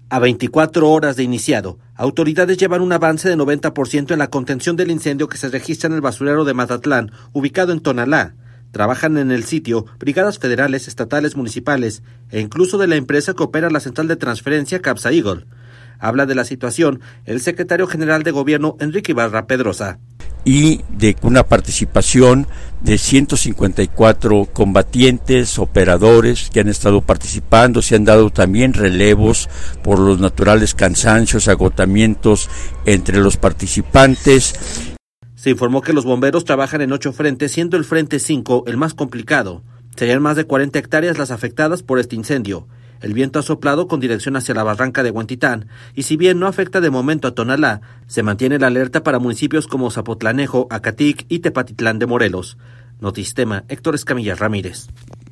A 24 horas de iniciado, autoridades llevan un avance de 90% en la contención del incendio que se registra en el basurero de Mazatlán, ubicado en Tonalá. Trabajan en el sitio brigadas federales, estatales, municipales e incluso de la empresa que opera la central de transferencia Capsa Eagle. Habla de la situación el secretario general de Gobierno, Enrique Ibarra Pedrosa. Y de una participación de 154 combatientes, operadores que han estado participando. Se han dado también relevos por los naturales cansancios, agotamientos entre los participantes. Se informó que los bomberos trabajan en 8 frentes, siendo el frente 5 el más complicado. Serían más de 40 hectáreas las afectadas por este incendio. El viento ha soplado con dirección hacia la barranca de Huentitán, y si bien no afecta de momento a Tonalá, se mantiene la alerta para municipios como Zapotlanejo, Acatic y Tepatitlán de Morelos. Notistema, Héctor Escamilla Ramírez.